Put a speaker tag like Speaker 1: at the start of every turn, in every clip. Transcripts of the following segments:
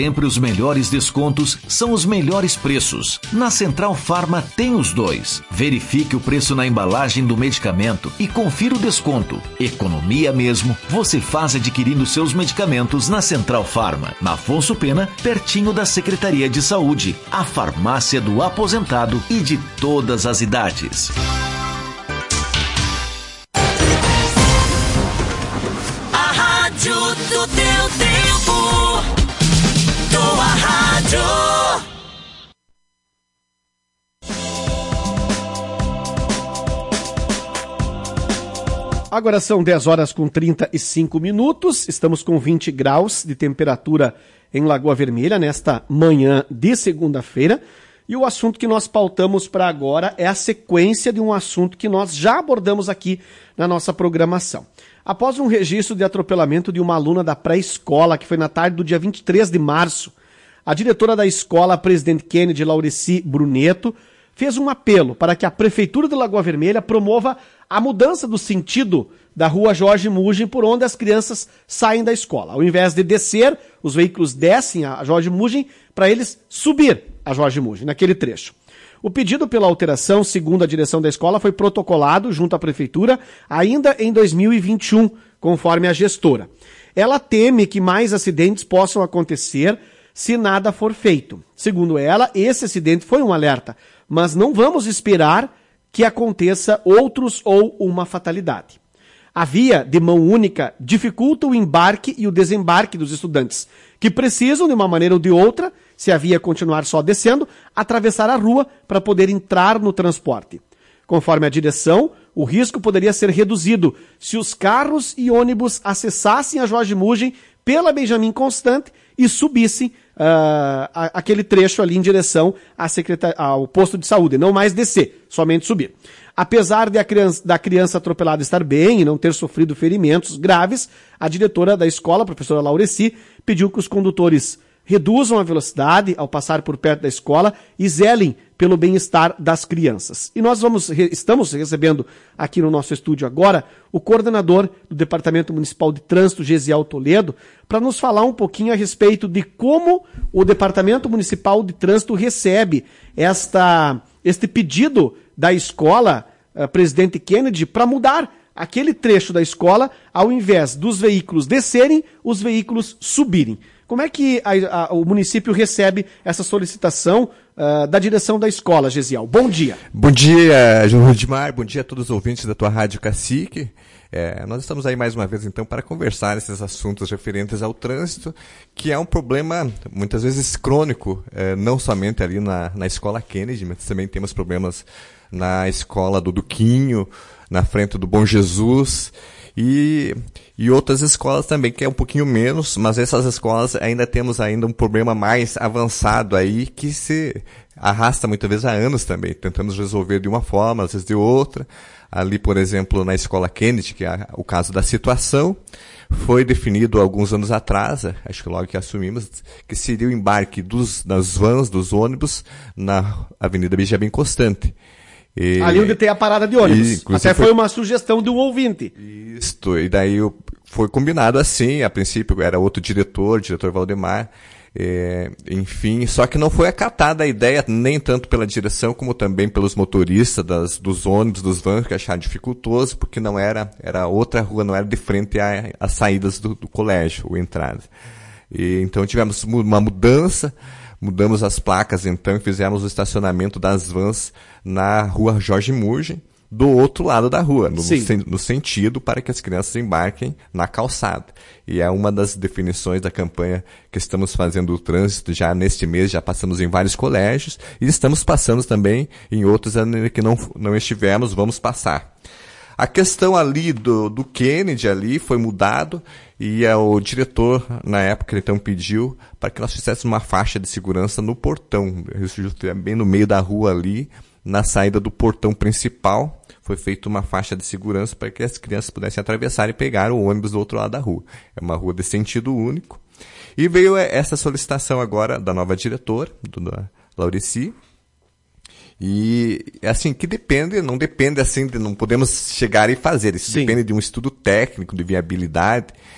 Speaker 1: Sempre os melhores descontos são os melhores preços. Na Central Farma tem os dois. Verifique o preço na embalagem do medicamento e confira o desconto. Economia mesmo, você faz adquirindo seus medicamentos na Central Farma. Na Afonso Pena, pertinho da Secretaria de Saúde. A farmácia do aposentado e de todas as idades.
Speaker 2: A rádio do teu tempo. Tua rádio.
Speaker 3: Agora são 10 horas com 35 minutos. Estamos com 20 graus de temperatura em Lagoa Vermelha nesta manhã de segunda-feira. E o assunto que nós pautamos para agora é a sequência de um assunto que nós já abordamos aqui na nossa programação. Após um registro de atropelamento de uma aluna da pré-escola, que foi na tarde do dia 23 de março, a diretora da escola, a Presidente Kennedy Laureci Bruneto, fez um apelo para que a Prefeitura de Lagoa Vermelha promova a mudança do sentido da rua Jorge Mugem, por onde as crianças saem da escola. Ao invés de descer, os veículos descem a Jorge Mugem para eles subir a Jorge Mugem, naquele trecho. O pedido pela alteração, segundo a direção da escola, foi protocolado junto à Prefeitura ainda em 2021, conforme a gestora. Ela teme que mais acidentes possam acontecer se nada for feito. Segundo ela, esse acidente foi um alerta, mas não vamos esperar que aconteça outros ou uma fatalidade. A via de mão única dificulta o embarque e o desembarque dos estudantes, que precisam, de uma maneira ou de outra, se a via continuar só descendo, atravessar a rua para poder entrar no transporte. Conforme a direção, o risco poderia ser reduzido se os carros e ônibus acessassem a Jorge Mugem pela Benjamin Constant e subissem aquele trecho ali em direção ao posto de saúde, não mais descer, somente subir. Apesar da criança atropelada estar bem e não ter sofrido ferimentos graves, a diretora da escola, a professora Laureci, pediu que os condutores reduzam a velocidade ao passar por perto da escola e zelem pelo bem-estar das crianças. E nós estamos recebendo aqui no nosso estúdio agora o coordenador do Departamento Municipal de Trânsito, Gesiel Toledo, para nos falar um pouquinho a respeito de como o Departamento Municipal de Trânsito recebe este pedido da escola Presidente Kennedy para mudar aquele trecho da escola, ao invés dos veículos descerem, os veículos subirem. Como é que o município recebe essa solicitação da direção da escola, Gesiel? Bom dia.
Speaker 4: Bom dia, João Rudimar. Bom dia a todos os ouvintes da tua Rádio Cacique. Nós estamos aí mais uma vez, então, para conversar esses assuntos referentes ao trânsito, que é um problema, muitas vezes, crônico, não somente ali na escola Kennedy, mas também temos problemas na escola do Duquinho, na frente do Bom Jesus, e outras escolas também, que é um pouquinho menos, mas essas escolas ainda temos um problema mais avançado aí, que se arrasta muitas vezes há anos também. Tentamos resolver de uma forma, às vezes de outra. Ali, por exemplo, na escola Kennedy, que é o caso da situação, foi definido alguns anos atrás, acho que logo que assumimos, que seria o embarque das vans, dos ônibus, na Avenida Benjamin Constant.
Speaker 3: Ali onde tem a parada de ônibus. Até foi uma sugestão de um ouvinte.
Speaker 4: Isso, e daí foi combinado assim, a princípio era outro diretor Valdemar, enfim, só que não foi acatada a ideia, nem tanto pela direção, como também pelos motoristas dos ônibus, dos vans, que acharam dificultoso, porque não era outra rua, não era de frente às saídas do colégio, ou entradas. Então tivemos uma mudança, mudamos as placas então e fizemos o estacionamento das vans na rua Jorge Mugem, do outro lado da rua, no sentido para que as crianças embarquem na calçada. E é uma das definições da campanha que estamos fazendo do trânsito já neste mês, já passamos em vários colégios e estamos passando também em outros que não estivemos, vamos passar. A questão ali do Kennedy ali foi mudado e o diretor, na época, então pediu para que nós fizéssemos uma faixa de segurança no portão, bem no meio da rua ali, na saída do portão principal, foi feita uma faixa de segurança para que as crianças pudessem atravessar e pegar o ônibus do outro lado da rua. É uma rua de sentido único. E veio essa solicitação agora da nova diretora, da Laureci. E, assim, que não depende, assim, não podemos chegar e fazer. Isso depende de um estudo técnico, de viabilidade,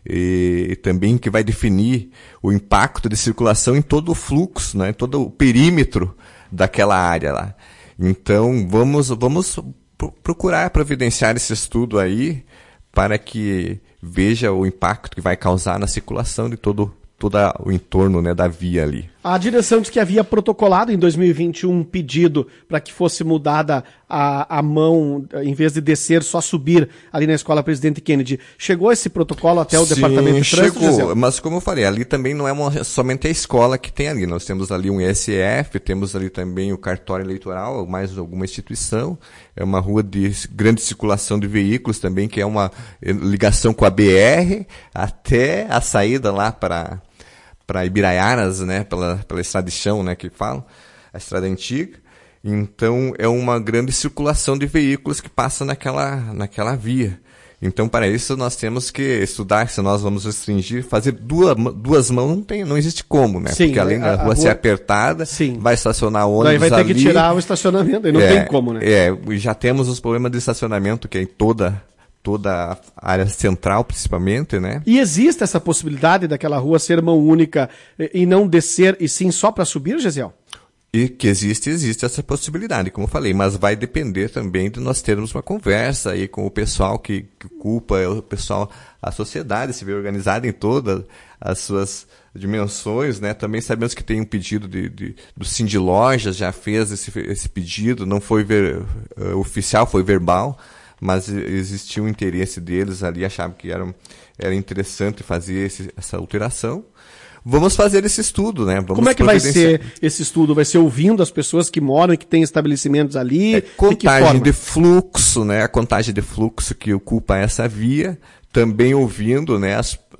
Speaker 4: e também que vai definir o impacto de circulação em todo o fluxo, né, em todo o perímetro daquela área lá. Então, vamos procurar providenciar esse estudo aí para que veja o impacto que vai causar na circulação de todo o entorno, né, da via ali.
Speaker 3: A direção diz que havia protocolado em 2021 um pedido para que fosse mudada a mão, em vez de descer, só subir ali na Escola Presidente Kennedy. Chegou esse protocolo até o Departamento de Trânsito?
Speaker 4: Chegou, mas como eu falei, ali também não é somente a escola que tem ali. Nós temos ali um ISF, temos ali também o cartório eleitoral, mais alguma instituição. É uma rua de grande circulação de veículos também, que é uma ligação com a BR até a saída lá para Ibiraiaras, né, pela estrada de chão, né, que falam, a estrada antiga. Então, é uma grande circulação de veículos que passa naquela via. Então, para isso, nós temos que estudar se nós vamos restringir, fazer duas mãos, não existe como, né?
Speaker 3: Sim,
Speaker 4: porque além da rua ser apertada,
Speaker 3: sim,
Speaker 4: vai estacionar ônibus
Speaker 3: ali. Vai ter
Speaker 4: ali,
Speaker 3: que tirar o estacionamento, e não tem como, né?
Speaker 4: Já temos os problemas de estacionamento, que é em toda a área central, principalmente, né?
Speaker 3: E existe essa possibilidade daquela rua ser mão única e não descer, e sim só para subir, Gesiel?
Speaker 4: E que existe essa possibilidade, como eu falei, mas vai depender também de nós termos uma conversa aí com o pessoal que ocupa, o pessoal, a sociedade se vê organizada em todas as suas dimensões, né? Também sabemos que tem um pedido do Sindilojas, já fez esse pedido, não foi oficial, foi verbal, mas existiu um interesse deles ali, achavam que era interessante fazer essa alteração. Vamos fazer esse estudo, né?
Speaker 3: Como é que vai ser esse estudo? Vai ser ouvindo as pessoas que moram e que têm estabelecimentos ali?
Speaker 4: Contagem de fluxo, né? A contagem de fluxo que ocupa essa via. Também ouvindo, né,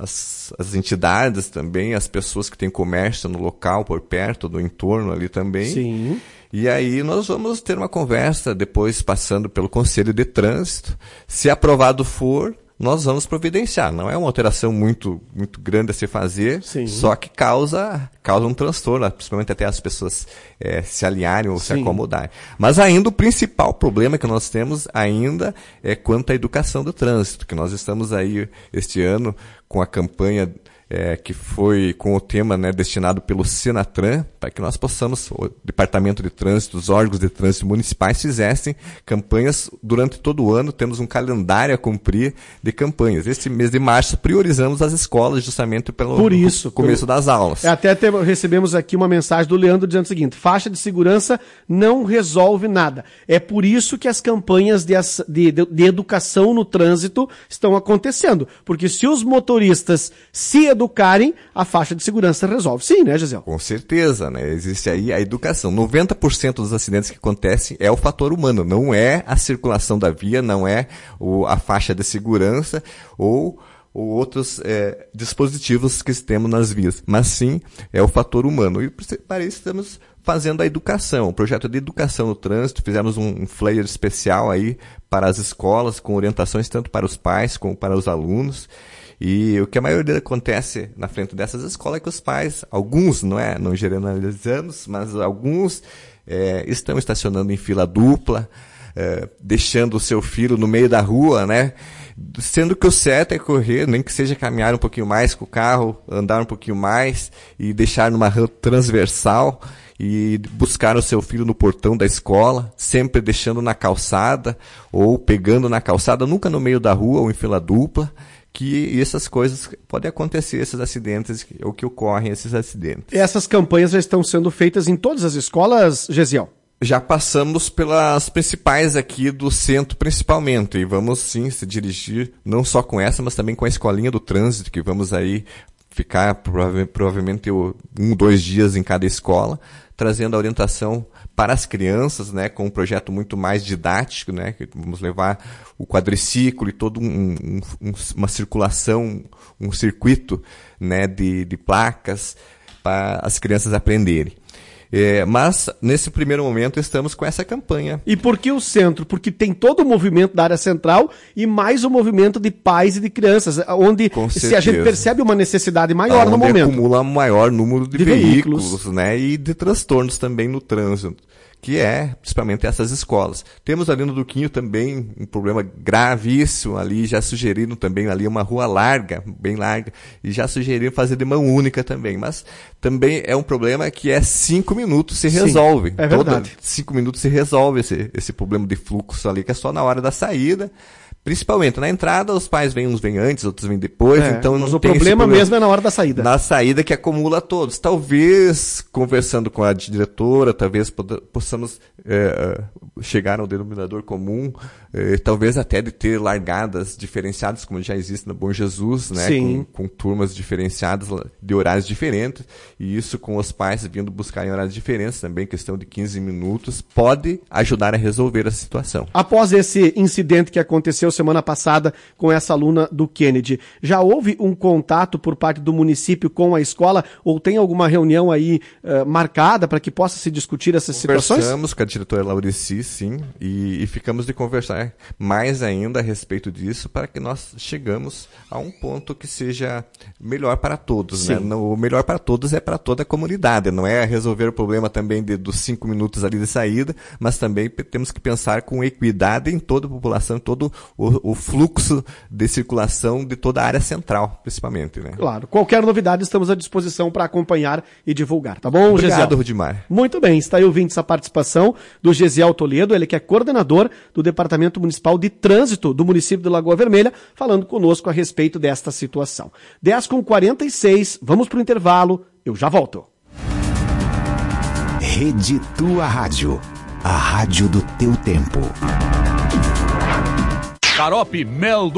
Speaker 4: as entidades também, as pessoas que têm comércio no local, por perto, no entorno ali também.
Speaker 3: Sim.
Speaker 4: E aí nós vamos ter uma conversa, depois passando pelo Conselho de Trânsito. Se aprovado for, nós vamos providenciar. Não é uma alteração muito, muito grande a se fazer, sim, só que causa um transtorno, principalmente até as pessoas se alinharem ou se acomodarem. Mas ainda o principal problema que nós temos ainda é quanto à educação do trânsito, que nós estamos aí este ano com a campanha que foi com o tema, né, destinado pelo Senatran, para que nós possamos, o Departamento de Trânsito, os órgãos de trânsito municipais fizessem campanhas durante todo o ano. Temos um calendário a cumprir de campanhas. Este mês de março priorizamos as escolas justamente pelo começo das aulas.
Speaker 3: Até recebemos aqui uma mensagem do Leandro dizendo o seguinte: faixa de segurança não resolve nada. É por isso que as campanhas de educação no trânsito estão acontecendo. Porque se os motoristas se educarem, a faixa de segurança resolve. Sim, né, Gesiel?
Speaker 4: Com certeza, né? Existe aí a educação. 90% dos acidentes que acontecem é o fator humano, não é a circulação da via, não é a faixa de segurança ou outros dispositivos que temos nas vias, mas sim é o fator humano. E para isso estamos fazendo a educação, o projeto de educação no trânsito. Fizemos um flyer especial aí para as escolas, com orientações tanto para os pais como para os alunos. E o que a maioria acontece na frente dessas escolas é que os pais, alguns, não generalizamos, mas alguns estão estacionando em fila dupla, deixando o seu filho no meio da rua, né? Sendo que o certo é correr, nem que seja caminhar um pouquinho mais com o carro, andar um pouquinho mais e deixar numa rua transversal e buscar o seu filho no portão da escola, sempre deixando na calçada ou pegando na calçada, nunca no meio da rua ou em fila dupla. Que essas coisas podem acontecer, esses acidentes, ou que ocorrem esses acidentes.
Speaker 3: Essas campanhas já estão sendo feitas em todas as escolas, Gesiel?
Speaker 4: Já passamos pelas principais aqui do centro, principalmente, e vamos sim se dirigir, não só com essa, mas também com a escolinha do trânsito, que vamos aí ficar provavelmente 1-2 dias em cada escola, trazendo a orientação para as crianças, né, com um projeto muito mais didático, né, que vamos levar o quadriciclo e todo uma circulação, um circuito, né, de placas para as crianças aprenderem. Mas, nesse primeiro momento, estamos com essa campanha.
Speaker 3: E por que o centro? Porque tem todo o movimento da área central e mais o movimento de pais e de crianças, onde se a gente percebe uma necessidade maior no momento.
Speaker 4: Acumula um maior número de veículos, né, e de transtornos também no trânsito, que é principalmente essas escolas. Temos ali no Duquinho também um problema gravíssimo ali, já sugeriram também ali uma rua larga, bem larga, e já sugeriram fazer de mão única também, mas também é um problema que 5 minutos se resolve.
Speaker 3: Sim, é verdade.
Speaker 4: 5 minutos se resolve esse problema de fluxo ali, que é só na hora da saída. Principalmente na entrada, os pais uns vêm antes, outros vêm depois, então
Speaker 3: mas
Speaker 4: não
Speaker 3: o
Speaker 4: tem
Speaker 3: problema mesmo é na hora da saída.
Speaker 4: Na saída que acumula todos. Talvez, conversando com a diretora, talvez possamos chegar ao denominador comum, talvez até de ter largadas diferenciadas, como já existe no Bom Jesus, né? Com turmas diferenciadas de horários diferentes, e isso com os pais vindo buscar em horários diferentes, também questão de 15 minutos, pode ajudar a resolver a situação.
Speaker 3: Após esse incidente que aconteceu semana passada com essa aluna do Kennedy, já houve um contato por parte do município com a escola, ou tem alguma reunião aí marcada para que possa se discutir essas situações?
Speaker 4: Conversamos com a diretora Laurici, sim, e ficamos de conversar mais ainda a respeito disso, para que nós chegamos a um ponto que seja melhor para todos, né? O melhor para todos é para toda a comunidade, não é resolver o problema também dos 5 minutos ali de saída, mas também temos que pensar com equidade em toda a população, em todo o fluxo de circulação de toda a área central, principalmente, né?
Speaker 3: Claro. Qualquer novidade, estamos à disposição para acompanhar e divulgar, tá bom, Gesiel?
Speaker 4: Obrigado, Rudimar.
Speaker 3: Muito bem, está aí ouvindo essa participação do Gesiel Toledo, ele que é coordenador do Departamento Municipal de Trânsito do município de Lagoa Vermelha, falando conosco a respeito desta situação. 10h46, vamos para o intervalo, eu já volto.
Speaker 5: Rede Tua Rádio, a rádio do teu tempo.
Speaker 6: Xarope Mel